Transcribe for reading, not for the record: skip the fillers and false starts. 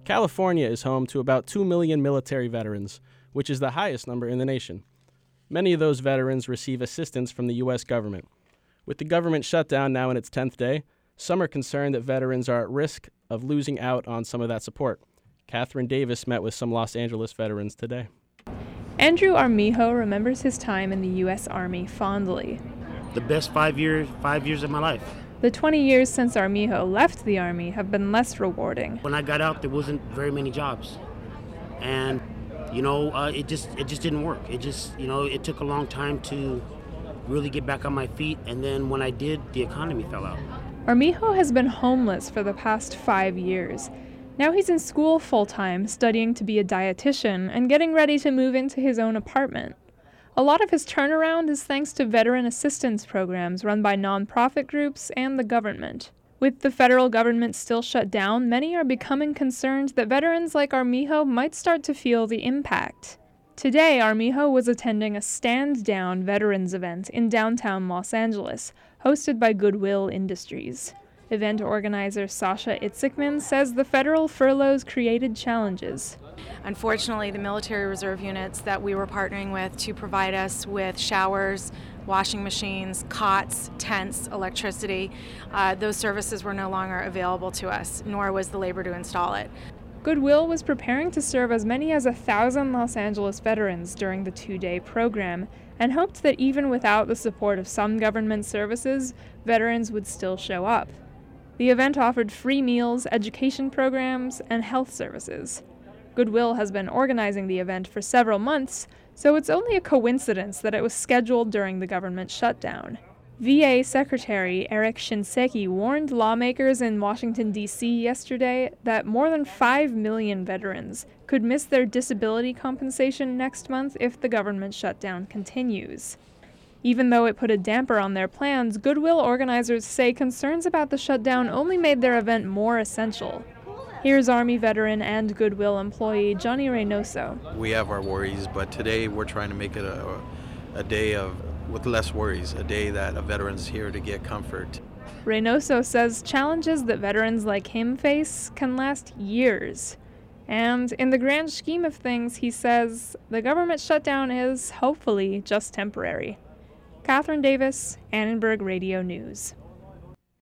California is home to about 2 million military veterans, which is the highest number in the nation. Many of those veterans receive assistance from the U.S. government. With the government shutdown now in its 10th day, some are concerned that veterans are at risk of losing out on some of that support. Catherine Davis met with some Los Angeles veterans today. Andrew Armijo remembers his time in the U.S. Army fondly. The best 5 years of my life. The 20 years since Armijo left the Army have been less rewarding. When I got out, there wasn't very many jobs. And, it just didn't work. It took a long time to really get back on my feet. And then when I did, the economy fell out. Armijo has been homeless for the past 5 years. Now he's in school full-time, studying to be a dietitian and getting ready to move into his own apartment. A lot of his turnaround is thanks to veteran assistance programs run by nonprofit groups and the government. With the federal government still shut down, many are becoming concerned that veterans like Armijo might start to feel the impact. Today, Armijo was attending a Stand Down veterans event in downtown Los Angeles, hosted by Goodwill Industries. Event organizer Sasha Itzikman says the federal furloughs created challenges. Unfortunately, the military reserve units that we were partnering with to provide us with showers, washing machines, cots, tents, electricity, those services were no longer available to us, nor was the labor to install it. Goodwill was preparing to serve as many as 1,000 Los Angeles veterans during the 2-day program and hoped that even without the support of some government services, veterans would still show up. The event offered free meals, education programs, and health services. Goodwill has been organizing the event for several months, so it's only a coincidence that it was scheduled during the government shutdown. VA Secretary Eric Shinseki warned lawmakers in Washington, D.C. yesterday that more than 5 million veterans could miss their disability compensation next month if the government shutdown continues. Even though it put a damper on their plans, Goodwill organizers say concerns about the shutdown only made their event more essential. Here's Army veteran and Goodwill employee Johnny Reynoso. We have our worries, but today we're trying to make it a day with less worries, a day that a veteran's here to get comfort. Reynoso says challenges that veterans like him face can last years. And in the grand scheme of things, he says, the government shutdown is, hopefully, just temporary. Catherine Davis, Annenberg Radio News.